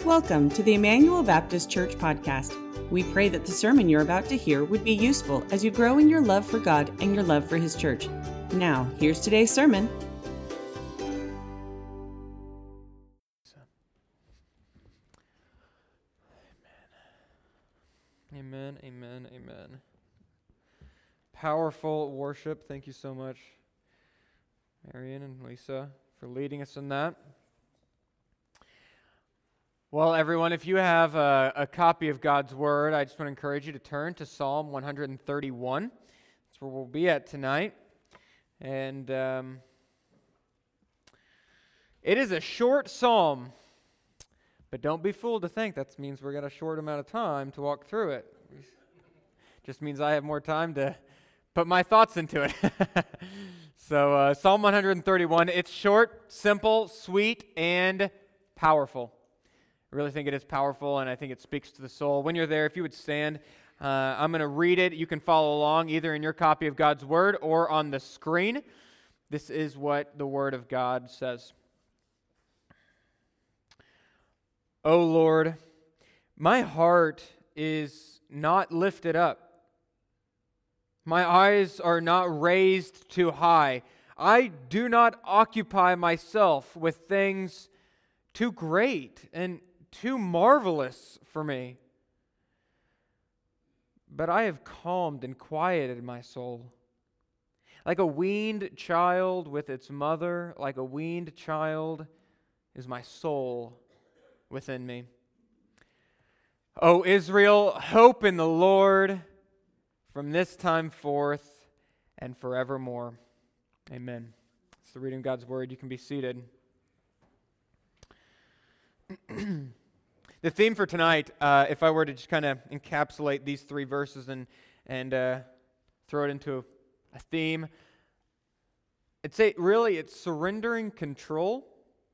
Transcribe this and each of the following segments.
Welcome to the Emmanuel Baptist Church podcast. We pray that the sermon you're about to hear would be useful as you grow in your love for God and your love for His church. Now, here's today's sermon. Amen, amen, amen. Powerful worship. Thank you so much, Marion and Lisa, for leading us in that. Well, everyone, if you have a copy of God's Word, I just want to encourage you to turn to Psalm 131. That's where we'll be at tonight. And it is a short psalm, but don't be fooled to think that means we're got a short amount of time to walk through it. Just means I have more time to put my thoughts into it. So Psalm 131, it's short, simple, sweet, and powerful. I really think it is powerful, and I think it speaks to the soul. When you're there, if you would stand, I'm going to read it. You can follow along either in your copy of God's Word or on the screen. This is what the Word of God says. O Lord, my heart is not lifted up. My eyes are not raised too high. I do not occupy myself with things too great and too marvelous for me. But I have calmed and quieted my soul. Like a weaned child with its mother, like a weaned child is my soul within me. O Israel, hope in the Lord from this time forth and forevermore. Amen. It's the reading of God's Word. You can be seated. The theme for tonight, if I were to just kind of encapsulate these three verses and throw it into a theme, I'd say really it's surrendering control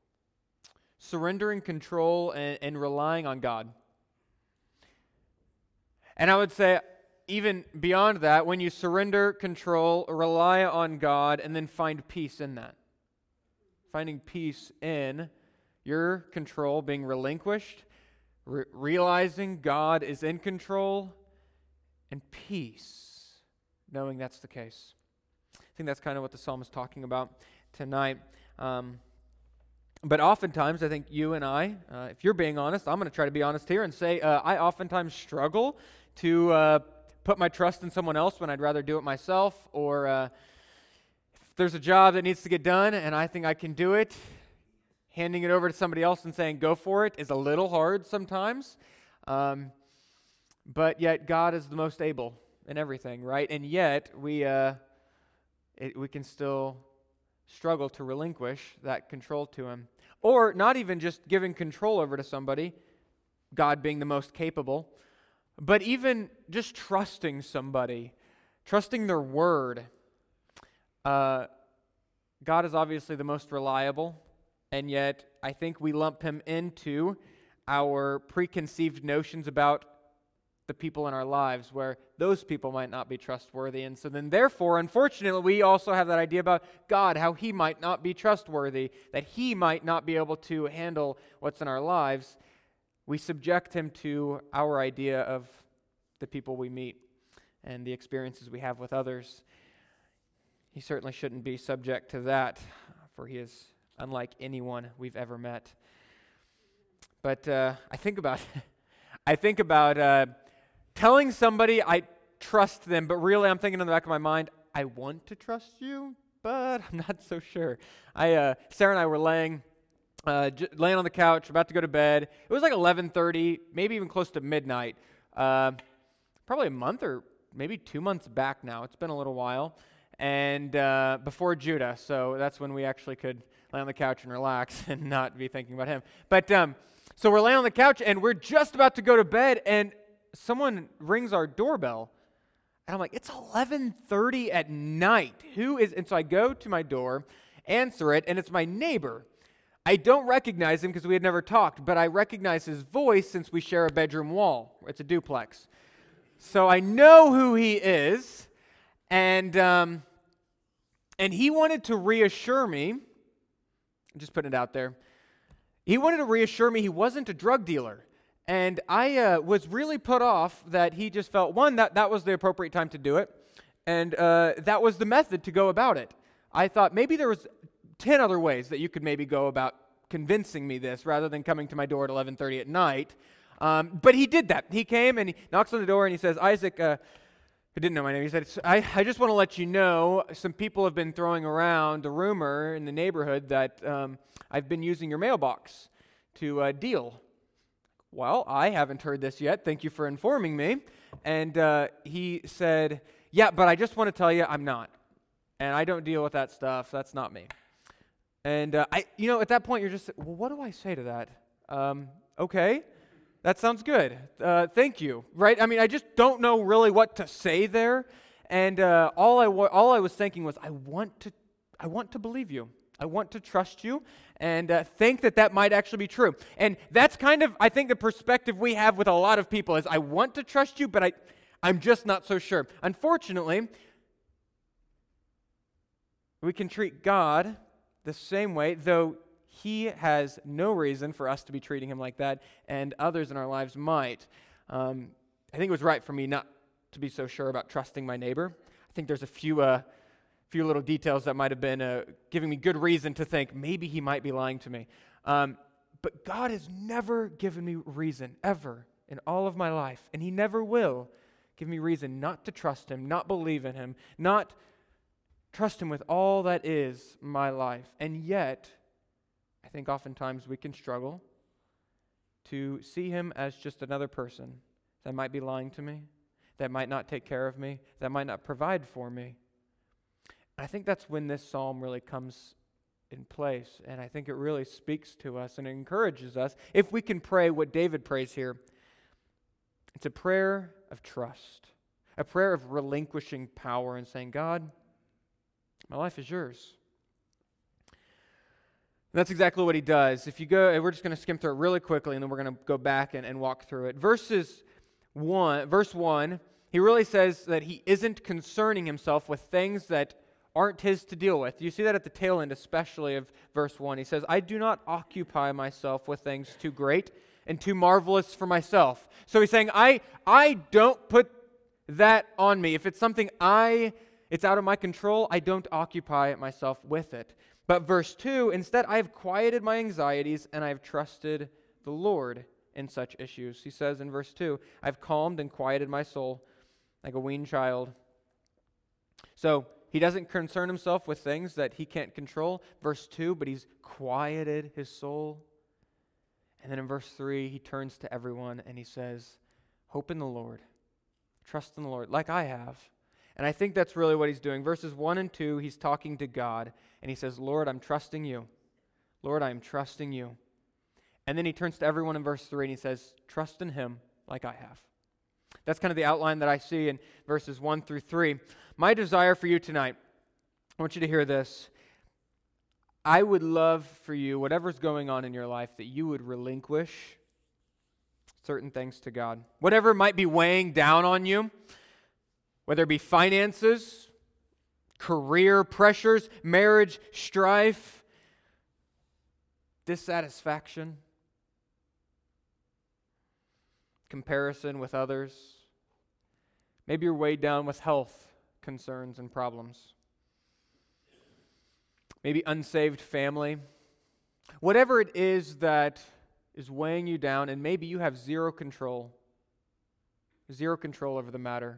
and relying on God. And I would say even beyond that, when you surrender control, rely on God, and then find peace in that. Finding peace in your control being relinquished, realizing God is in control, and peace, knowing that's the case. I think that's kind of what the psalm is talking about tonight. But oftentimes, I think you and I, if you're being honest, I'm going to try to be honest here and say I oftentimes struggle to put my trust in someone else when I'd rather do it myself, or if there's a job that needs to get done and I think I can do it, handing it over to somebody else and saying, go for it, is a little hard sometimes. But yet God is the most able in everything, right? And yet we can still struggle to relinquish that control to Him. Or not even just giving control over to somebody, God being the most capable, but even just trusting somebody, trusting their word. God is obviously the most reliable. And yet, I think we lump Him into our preconceived notions about the people in our lives where those people might not be trustworthy. And so then, therefore, unfortunately, we also have that idea about God, how He might not be trustworthy, that He might not be able to handle what's in our lives. We subject Him to our idea of the people we meet and the experiences we have with others. He certainly shouldn't be subject to that, for He is unlike anyone we've ever met. But I think about telling somebody I trust them, but really I'm thinking in the back of my mind, I want to trust you, but I'm not so sure. Sarah and I were laying on the couch, about to go to bed. It was like 11:30, maybe even close to midnight. Probably a month or maybe 2 months back now. It's been a little while. And before Judah, so that's when we actually could lay on the couch and relax and not be thinking about him. But so we're laying on the couch and we're just about to go to bed, and someone rings our doorbell. And I'm like, it's 11:30 at night. Who is? And so I go to my door, answer it, and it's my neighbor. I don't recognize him because we had never talked, but I recognize his voice since we share a bedroom wall. It's a duplex. So I know who he is, and he wanted to reassure me, just putting it out there, He wanted to reassure me he wasn't a drug dealer. And I was really put off that he just felt, one, that was the appropriate time to do it, and that was the method to go about it. I thought maybe there was 10 other ways that you could maybe go about convincing me this rather than coming to my door at 11:30 at night. But he did that. He came and he knocks on the door and he says, Isaac, who didn't know my name, he said, I just want to let you know, some people have been throwing around a rumor in the neighborhood that I've been using your mailbox to deal. Well, I haven't heard this yet. Thank you for informing me. And he said, yeah, but I just want to tell you I'm not. And I don't deal with that stuff. That's not me. And at that point, you're just, well, what do I say to that? Okay, that sounds good. Thank you. Right? I mean, I just don't know really what to say there. And all I was thinking was, I want to believe you. I want to trust you and think that might actually be true. And that's kind of, I think, the perspective we have with a lot of people is, I want to trust you, but I'm just not so sure. Unfortunately, we can treat God the same way, though He has no reason for us to be treating Him like that, and others in our lives might. I think it was right for me not to be so sure about trusting my neighbor. I think there's a few little details that might have been giving me good reason to think maybe he might be lying to me. But God has never given me reason, ever, in all of my life, and He never will give me reason not to trust Him, not believe in Him, not trust Him with all that is my life. And yet, I think oftentimes we can struggle to see Him as just another person that might be lying to me, that might not take care of me, that might not provide for me. I think that's when this psalm really comes in place, and I think it really speaks to us and encourages us. If we can pray what David prays here, it's a prayer of trust, a prayer of relinquishing power and saying, God, my life is yours. And that's exactly what he does. If you go, we're just going to skim through it really quickly, and then we're going to go back and walk through it. Verse 1, he really says that he isn't concerning himself with things that aren't his to deal with. You see that at the tail end, especially of verse 1. He says, I do not occupy myself with things too great and too marvelous for myself. So he's saying, I don't put that on me. If it's something it's out of my control, I don't occupy myself with it. But verse 2, instead, I have quieted my anxieties and I have trusted the Lord in such issues. He says in verse 2, I've calmed and quieted my soul like a weaned child. So he doesn't concern himself with things that he can't control. Verse 2, but he's quieted his soul. And then in verse 3, he turns to everyone and he says, hope in the Lord. Trust in the Lord, like I have. And I think that's really what he's doing. Verses 1 and 2, he's talking to God, and he says, Lord, I'm trusting you. Lord, I am trusting you. And then he turns to everyone in verse 3, and he says, trust in him like I have. That's kind of the outline that I see in verses 1 through 3. My desire for you tonight, I want you to hear this. I would love for you, whatever's going on in your life, that you would relinquish certain things to God. Whatever might be weighing down on you, whether it be finances, career pressures, marriage strife, dissatisfaction, comparison with others. Maybe you're weighed down with health concerns and problems. Maybe unsaved family. Whatever it is that is weighing you down, and maybe you have zero control over the matter.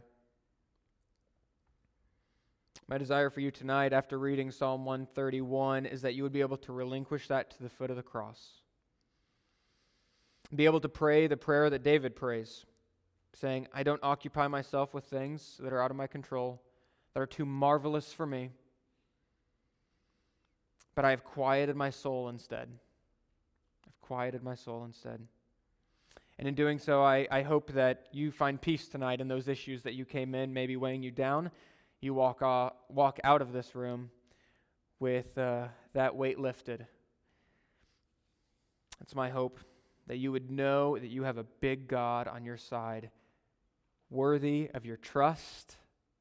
My desire for you tonight, after reading Psalm 131, is that you would be able to relinquish that to the foot of the cross. Be able to pray the prayer that David prays, saying, I don't occupy myself with things that are out of my control, that are too marvelous for me, but I have quieted my soul instead. I've quieted my soul instead. And in doing so, I hope that you find peace tonight in those issues that you came in, maybe weighing you down. You walk out of this room with that weight lifted. It's my hope that you would know that you have a big God on your side, worthy of your trust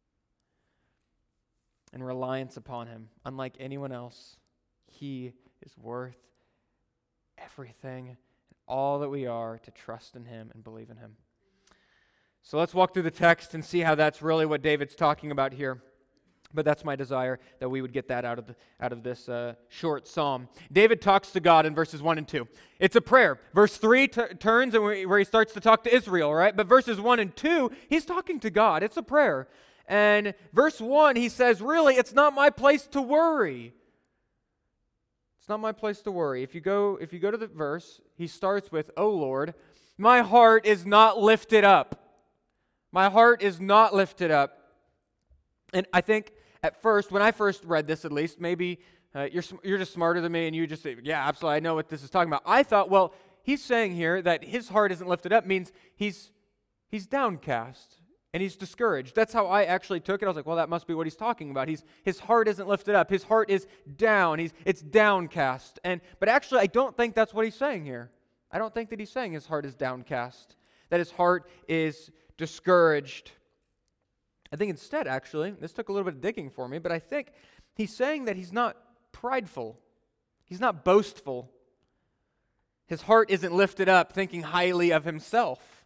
and reliance upon Him. Unlike anyone else, He is worth everything, all that we are, to trust in Him and believe in Him. So let's walk through the text and see how that's really what David's talking about here. But that's my desire, that we would get that out of this short psalm. David talks to God in verses 1 and 2. It's a prayer. Verse 3 turns and where he starts to talk to Israel, right? But verses 1 and 2, he's talking to God. It's a prayer. And verse 1, he says, really, it's not my place to worry. It's not my place to worry. If you go to the verse, he starts with, "O Lord, my heart is not lifted up." My heart is not lifted up. And I think at first, when I first read this at least, maybe you're just smarter than me and you just say, yeah, absolutely, I know what this is talking about. I thought, well, he's saying here that his heart isn't lifted up means he's downcast and he's discouraged. That's how I actually took it. I was like, well, that must be what he's talking about. His heart isn't lifted up. His heart is down. It's downcast. But actually, I don't think that's what he's saying here. I don't think that he's saying his heart is downcast, that his heart is discouraged. I think instead, actually, this took a little bit of digging for me, but I think he's saying that he's not prideful. He's not boastful. His heart isn't lifted up, thinking highly of himself.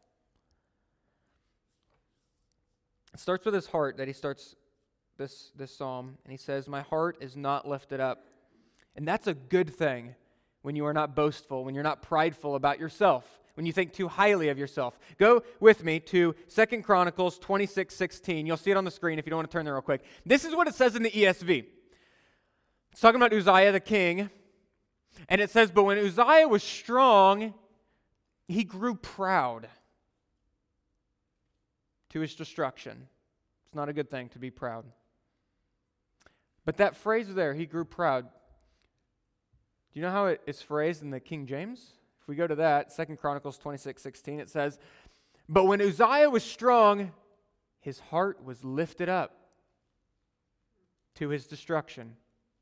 It starts with his heart that he starts this psalm, and he says, "My heart is not lifted up." And that's a good thing when you are not boastful, when you're not prideful about yourself, when you think too highly of yourself. Go with me to 2 Chronicles 26:16. You'll see it on the screen if you don't want to turn there real quick. This is what it says in the ESV. It's talking about Uzziah the king. And it says, "But when Uzziah was strong, he grew proud to his destruction." It's not a good thing to be proud. But that phrase there, he grew proud. Do you know how it is phrased in the King James? If we go to that, 2 Chronicles 26:16, it says, "But when Uzziah was strong, his heart was lifted up to his destruction."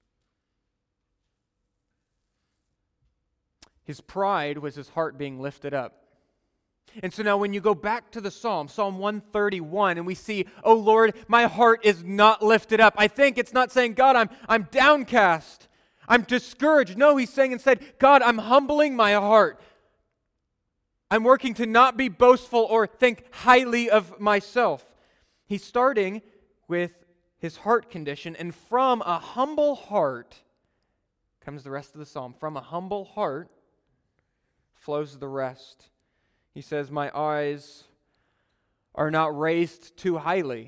His pride was his heart being lifted up. And so now when you go back to the Psalm 131, and we see, "Oh Lord, my heart is not lifted up," I think it's not saying, "God, I'm downcast, I'm discouraged." No, he's saying instead, "God, I'm humbling my heart. I'm working to not be boastful or think highly of myself." He's starting with his heart condition, and from a humble heart comes the rest of the psalm. From a humble heart flows the rest. He says, "My eyes are not raised too highly."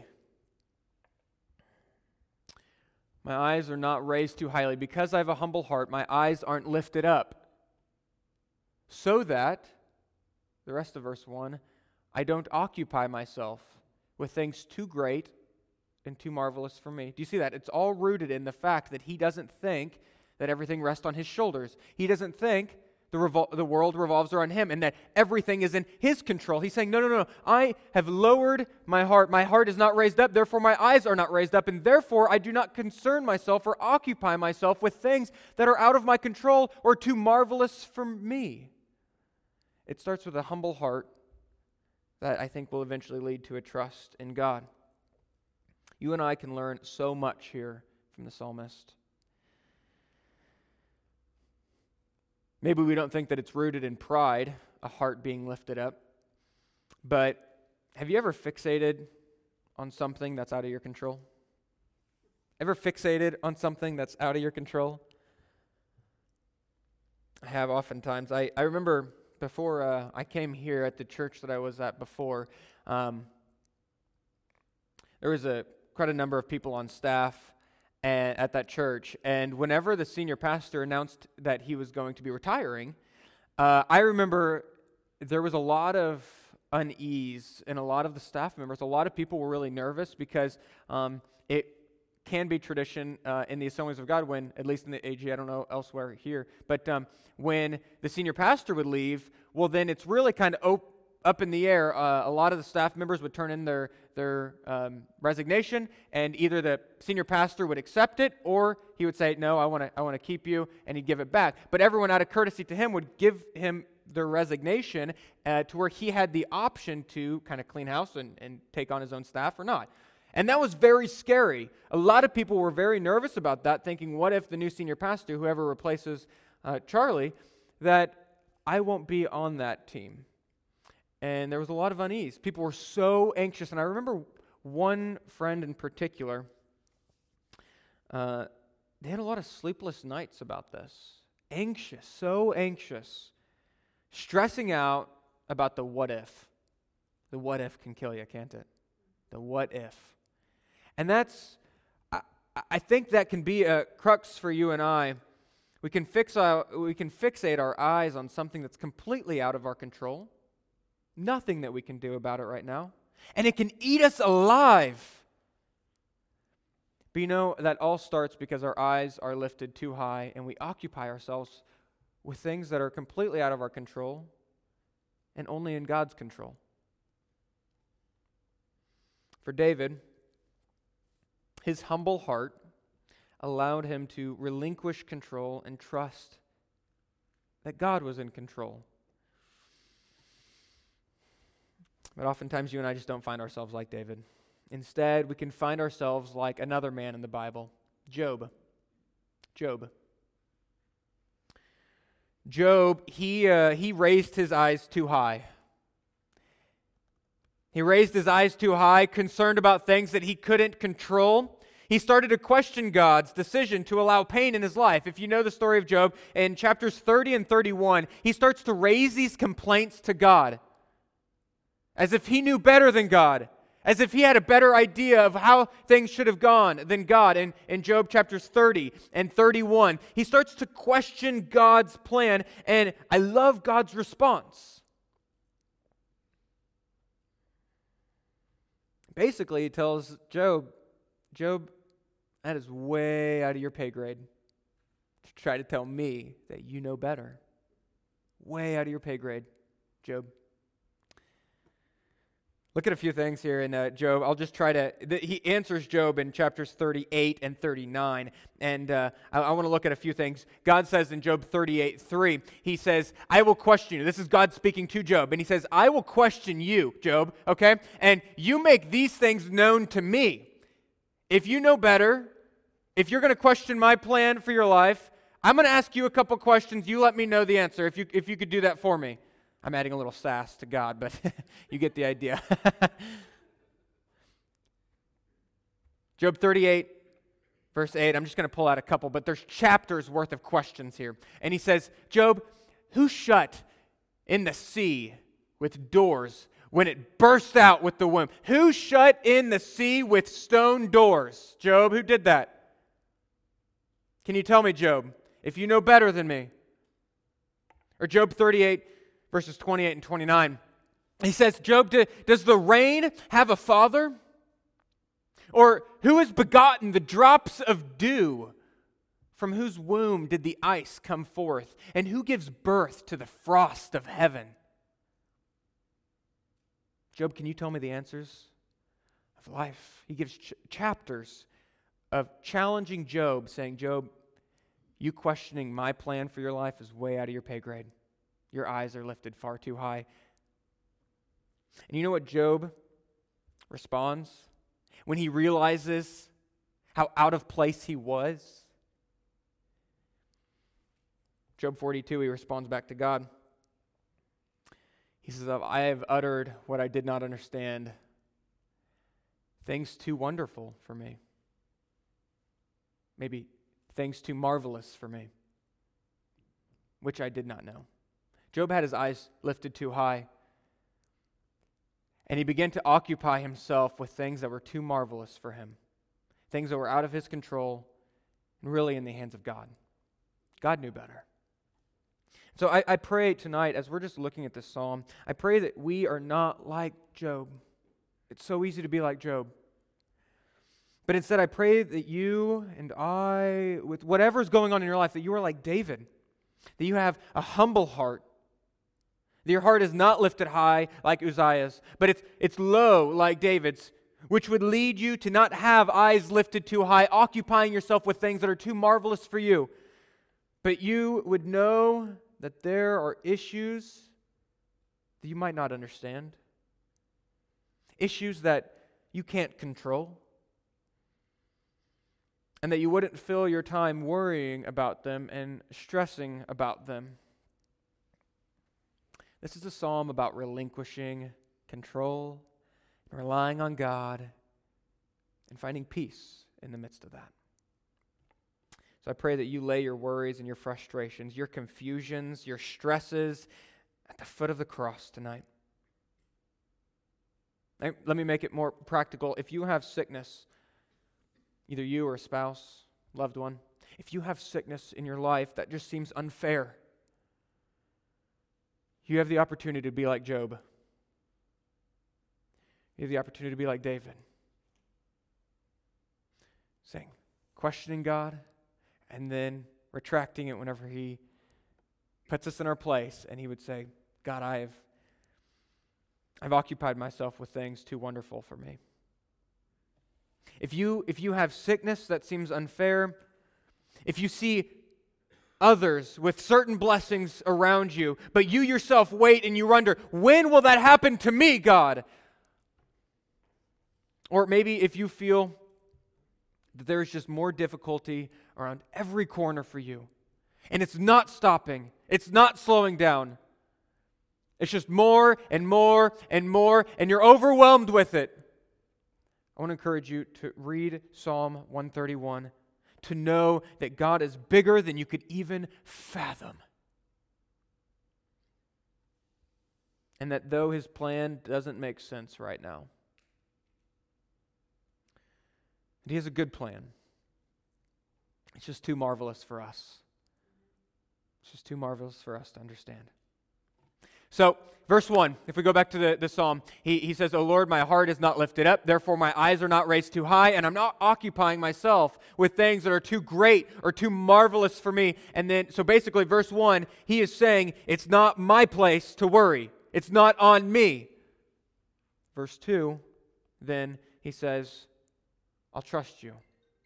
My eyes are not raised too highly. Because I have a humble heart, my eyes aren't lifted up. So that, the rest of verse 1, I don't occupy myself with things too great and too marvelous for me. Do you see that? It's all rooted in the fact that he doesn't think that everything rests on his shoulders. He doesn't think the world revolves around him and that everything is in his control. He's saying, no. I have lowered my heart. My heart is not raised up. Therefore, my eyes are not raised up. And therefore, I do not concern myself or occupy myself with things that are out of my control or too marvelous for me. It starts with a humble heart that I think will eventually lead to a trust in God. You and I can learn so much here from the psalmist. Maybe we don't think that it's rooted in pride, a heart being lifted up. But have you ever fixated on something that's out of your control? Ever fixated on something that's out of your control? I have oftentimes. I remember before I came here at the church that I was at before, there was quite a number of people on staff at that church, and whenever the senior pastor announced that he was going to be retiring, I remember there was a lot of unease in a lot of the staff members. A lot of people were really nervous because it can be tradition in the Assemblies of God when, at least in the AG, I don't know elsewhere here, but when the senior pastor would leave, well then it's really kind of up in the air. A lot of the staff members would turn in their resignation, and either the senior pastor would accept it, or he would say, "No, I want to keep you," and he'd give it back. But everyone, out of courtesy to him, would give him their resignation to where he had the option to kind of clean house and take on his own staff or not. And that was very scary. A lot of people were very nervous about that, thinking, what if the new senior pastor, whoever replaces Charlie, that I won't be on that team. And there was a lot of unease. People were so anxious. And I remember one friend in particular, they had a lot of sleepless nights about this. Anxious, so anxious. Stressing out about the what if. The what if can kill you, can't it? The what if. And I think that can be a crux for you and I. We can fixate our eyes on something that's completely out of our control. Nothing that we can do about it right now. And it can eat us alive. But you know, that all starts because our eyes are lifted too high and we occupy ourselves with things that are completely out of our control and only in God's control. For David, his humble heart allowed him to relinquish control and trust that God was in control. But oftentimes you and I just don't find ourselves like David. Instead, we can find ourselves like another man in the Bible, Job. Job, he raised his eyes too high. He raised his eyes too high, concerned about things that he couldn't control. He started to question God's decision to allow pain in his life. If you know the story of Job, in chapters 30 and 31, he starts to raise these complaints to God, as if he knew better than God, as if he had a better idea of how things should have gone than God. In Job chapters 30 and 31, he starts to question God's plan, and I love God's response. Basically, he tells Job, that is way out of your pay grade to try to tell me that you know better. Way out of your pay grade, Job. Look at a few things here in Job. I'll just try to, he answers Job in chapters 38 and 39. And I want to look at a few things. God says in Job 38:3, he says, I will question you. This is God speaking to Job. And he says, I will question you, Job, okay? And you make these things known to me. If you know better, if you're going to question my plan for your life, I'm going to ask you a couple questions. You let me know the answer if you could do that for me. I'm adding a little sass to God, but you get the idea. Job 38, verse 8, I'm just going to pull out a couple, but there's chapters worth of questions here. And he says, Job, who shut in the sea with doors when it burst out with the womb? Who shut in the sea with stone doors? Job, who did that? Can you tell me, Job, if you know better than me? Or Job 38, verses 28 and 29. He says, Job, does the rain have a father? Or who has begotten the drops of dew? From whose womb did the ice come forth? And who gives birth to the frost of heaven? Job, can you tell me the answers of life? He gives chapters of challenging Job, saying, Job, you questioning my plan for your life is way out of your pay grade. Your eyes are lifted far too high. And you know what Job responds when he realizes how out of place he was? Job 42, he responds back to God. He says, I have uttered what I did not understand, things too wonderful for me. Maybe things too marvelous for me, which I did not know. Job had his eyes lifted too high, and he began to occupy himself with things that were too marvelous for him, things that were out of his control and really in the hands of God. God knew better. So I pray tonight, as we're just looking at this psalm, I pray that we are not like Job. It's so easy to be like Job. But instead, I pray that you and I, with whatever's going on in your life, that you are like David, that you have a humble heart, that your heart is not lifted high like Uzziah's, but it's low like David's, which would lead you to not have eyes lifted too high, occupying yourself with things that are too marvelous for you. But you would know that there are issues that you might not understand, issues that you can't control, and that you wouldn't fill your time worrying about them and stressing about them. This is a psalm about relinquishing control, and relying on God, and finding peace in the midst of that. So I pray that you lay your worries and your frustrations, your confusions, your stresses at the foot of the cross tonight. Let me make it more practical. If you have sickness, either you or a spouse, loved one, if you have sickness in your life that just seems unfair, you have the opportunity to be like Job. You have the opportunity to be like David. Saying, questioning God, and then retracting it whenever He puts us in our place, and He would say, God, I've occupied myself with things too wonderful for me. If you have sickness that seems unfair, if you see others with certain blessings around you, but you yourself wait and you wonder, when will that happen to me, God? Or maybe if you feel that there's just more difficulty around every corner for you, and it's not stopping, it's not slowing down, it's just more and more and more, and you're overwhelmed with it. I want to encourage you to read Psalm 131, to know that God is bigger than you could even fathom. And that though His plan doesn't make sense right now, He has a good plan. It's just too marvelous for us. It's just too marvelous for us to understand. So, verse 1, if we go back to the psalm, he says, O Lord, my heart is not lifted up, therefore my eyes are not raised too high, and I'm not occupying myself with things that are too great or too marvelous for me. And then, so basically, verse 1, he is saying, it's not my place to worry. It's not on me. Verse 2, then he says, I'll trust you.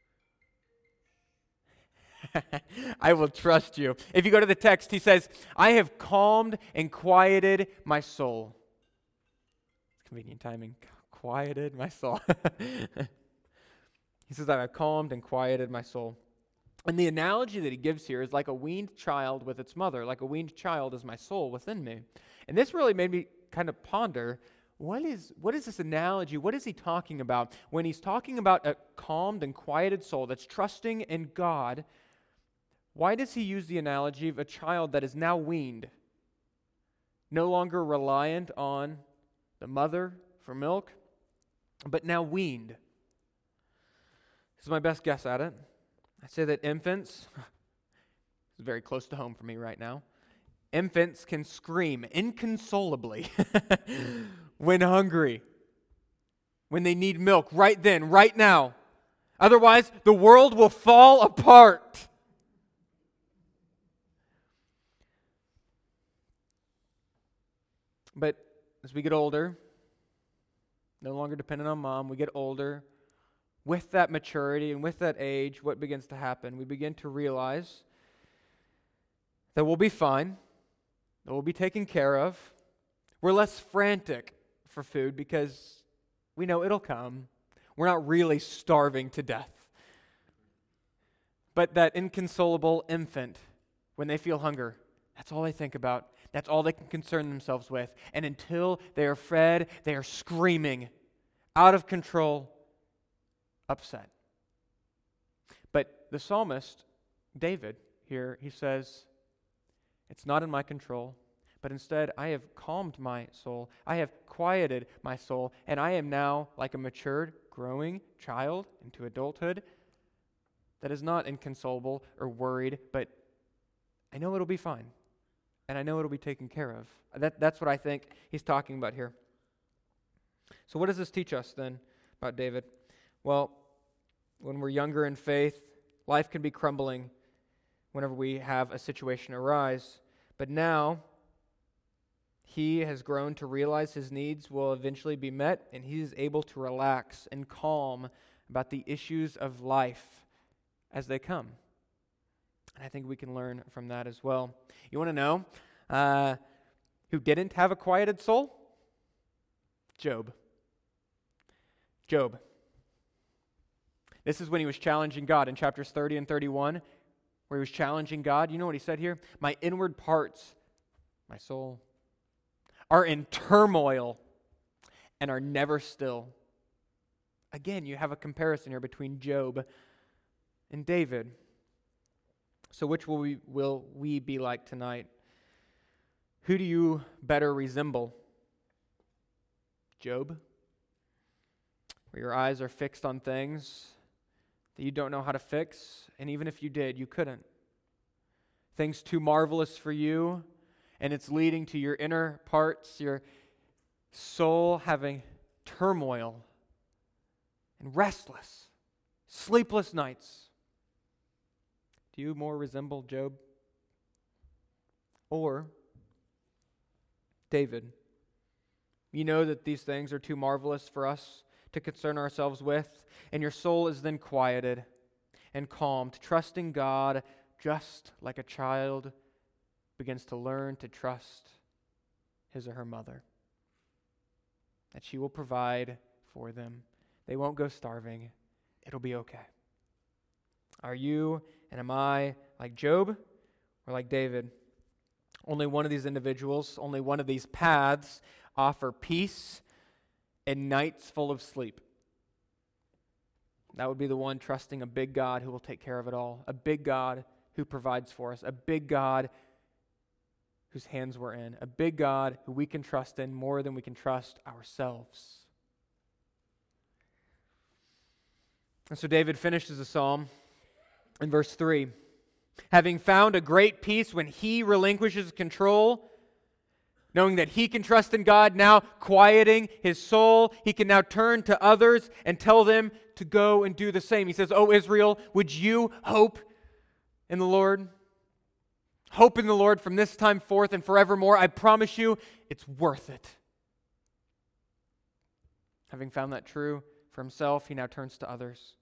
I will trust you. If you go to the text, he says, I have calmed and quieted my soul. Convenient timing. Quieted my soul. He says, I have calmed and quieted my soul. And the analogy that he gives here is like a weaned child with its mother. Like a weaned child is my soul within me. And this really made me kind of ponder, what is this analogy? What is he talking about? When he's talking about a calmed and quieted soul that's trusting in God, why does he use the analogy of a child that is now weaned, no longer reliant on the mother for milk, but now weaned? This is my best guess at it. I say that infants, this is very close to home for me right now, infants can scream inconsolably when hungry, when they need milk, right then, right now. Otherwise, the world will fall apart. But as we get older, no longer dependent on mom, we get older. With that maturity and with that age, what begins to happen? We begin to realize that we'll be fine, that we'll be taken care of. We're less frantic for food because we know it'll come. We're not really starving to death. But that inconsolable infant, when they feel hunger, that's all they think about. That's all they can concern themselves with. And until they are fed, they are screaming, out of control, upset. But the psalmist, David, here, he says, it's not in my control, but instead I have calmed my soul. I have quieted my soul, and I am now like a matured, growing child into adulthood that is not inconsolable or worried, but I know it'll be fine. And I know it'll be taken care of. That's what I think he's talking about here. So what does this teach us then about David? Well, when we're younger in faith, life can be crumbling whenever we have a situation arise. But now, he has grown to realize his needs will eventually be met, and he is able to relax and calm about the issues of life as they come. And I think we can learn from that as well. You want to know who didn't have a quieted soul? Job. Job. This is when he was challenging God in chapters 30 and 31, where he was challenging God. You know what he said here? My inward parts, my soul, are in turmoil and are never still. Again, you have a comparison here between Job and David. So which will we be like tonight? Who do you better resemble? Job? Where your eyes are fixed on things that you don't know how to fix, and even if you did, you couldn't. Things too marvelous for you, and it's leading to your inner parts, your soul having turmoil and restless, sleepless nights. Do you more resemble Job? Or David? You know that these things are too marvelous for us to concern ourselves with, and your soul is then quieted and calmed, trusting God just like a child begins to learn to trust his or her mother, that she will provide for them. They won't go starving. It'll be okay. Are you and am I like Job or like David? Only one of these individuals, only one of these paths offer peace and nights full of sleep. That would be the one trusting a big God who will take care of it all, a big God who provides for us, a big God whose hands we're in, a big God who we can trust in more than we can trust ourselves. And so David finishes the psalm in verse 3. Having found a great peace when he relinquishes control, knowing that he can trust in God, now quieting his soul, he can now turn to others and tell them to go and do the same. He says, "O Israel, would you hope in the Lord? Hope in the Lord from this time forth and forevermore. I promise you, it's worth it." Having found that true for himself, he now turns to others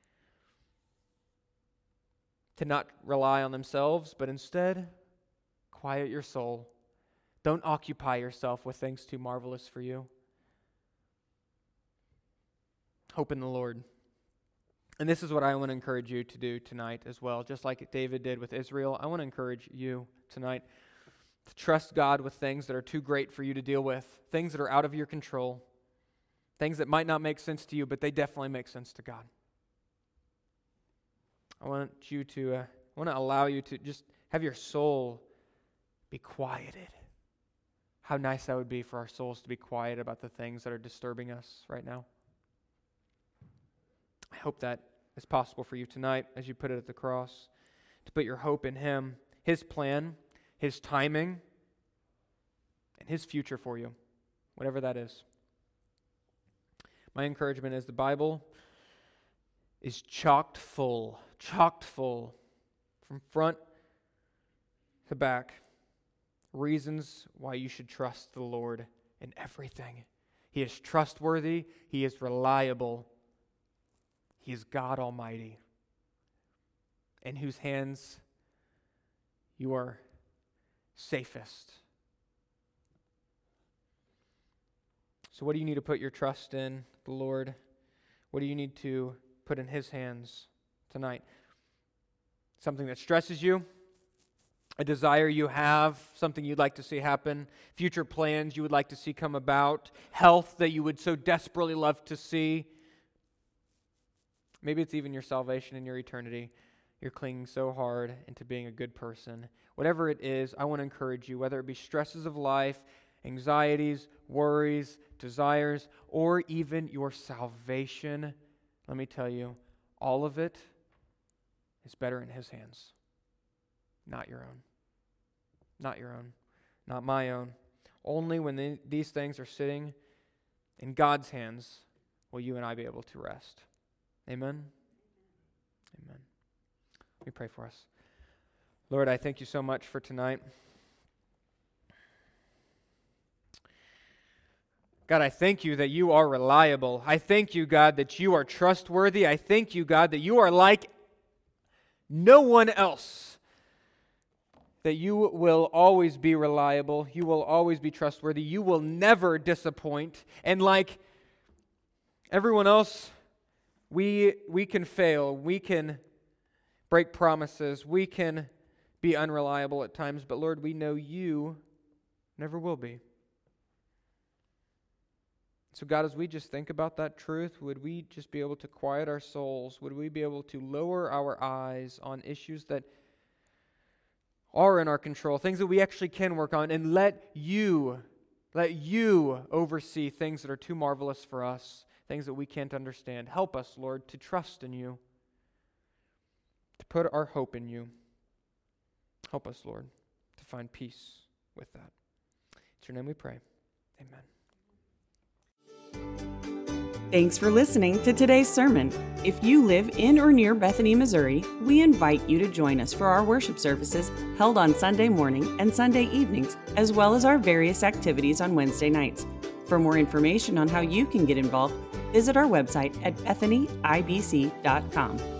to not rely on themselves, but instead quiet your soul. Don't occupy yourself with things too marvelous for you. Hope in the Lord. And this is what I want to encourage you to do tonight as well. Just like David did with Israel, I want to encourage you tonight to trust God with things that are too great for you to deal with, things that are out of your control, things that might not make sense to you, but they definitely make sense to God. I want to allow you to just have your soul be quieted. How nice that would be for our souls to be quiet about the things that are disturbing us right now. I hope that is possible for you tonight as you put it at the cross, to put your hope in Him, His plan, His timing, and His future for you, whatever that is. My encouragement is the Bible is chock full from front to back, reasons why you should trust the Lord in everything. He is trustworthy. He is reliable. He is God Almighty, in whose hands you are safest. So what do you need to put your trust in the Lord? What do you need to put in His hands tonight? Something that stresses you, a desire you have, something you'd like to see happen, future plans you would like to see come about, health that you would so desperately love to see. Maybe it's even your salvation and your eternity. You're clinging so hard into being a good person. Whatever it is, I want to encourage you, whether it be stresses of life, anxieties, worries, desires, or even your salvation, let me tell you, all of it is better in His hands. Not your own. Not your own. Not my own. Only when these things are sitting in God's hands will you and I be able to rest. Amen? Amen. Let me pray for us. Lord, I thank you so much for tonight. God, I thank you that you are reliable. I thank you, God, that you are trustworthy. I thank you, God, that you are like no one else. That you will always be reliable. You will always be trustworthy. You will never disappoint. And like everyone else, we can fail. We can break promises. We can be unreliable at times. But Lord, we know you never will be. So God, as we just think about that truth, would we just be able to quiet our souls? Would we be able to lower our eyes on issues that are in our control, things that we actually can work on, and let you oversee things that are too marvelous for us, things that we can't understand. Help us, Lord, to trust in you, to put our hope in you. Help us, Lord, to find peace with that. In your name we pray. Amen. Thanks for listening to today's sermon. If you live in or near Bethany, Missouri, we invite you to join us for our worship services held on Sunday morning and Sunday evenings, as well as our various activities on Wednesday nights. For more information on how you can get involved, visit our website at bethanyibc.com.